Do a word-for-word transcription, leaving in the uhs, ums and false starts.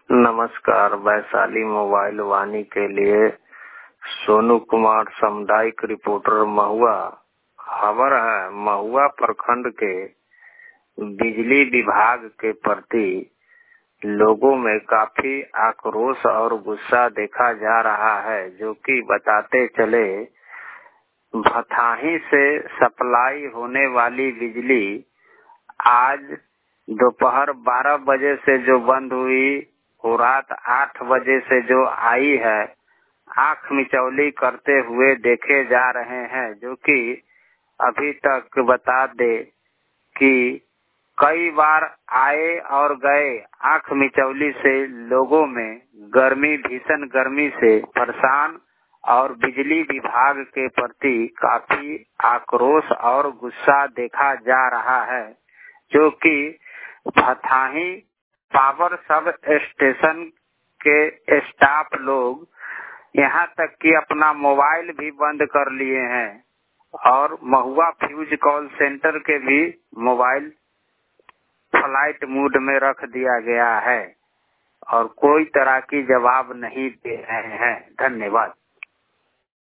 नमस्कार। वैशाली मोबाइल वाणी के लिए सोनू कुमार, सामुदायिक रिपोर्टर, महुआ। खबर है, महुआ प्रखंड के बिजली विभाग के प्रति लोगों में काफी आक्रोश और गुस्सा देखा जा रहा है, जो कि बताते चले भथाही से सप्लाई होने वाली बिजली आज दोपहर बारह बजे से जो बंद हुई, वो रात आठ बजे से जो आई है, आंख मिचौली करते हुए देखे जा रहे हैं। जो कि अभी तक बता दे कि कई बार आए और गए। आंख मिचौली से लोगों में गर्मी, भीषण गर्मी से परेशान और बिजली विभाग के प्रति काफी आक्रोश और गुस्सा देखा जा रहा है, जो कि भथाही पावर सब स्टेशन के स्टाफ लोग यहाँ तक कि अपना मोबाइल भी बंद कर लिए हैं और महुआ फ्यूज कॉल सेंटर के भी मोबाइल फ्लाइट मोड में रख दिया गया है और कोई तरह की जवाब नहीं दे रहे हैं। धन्यवाद।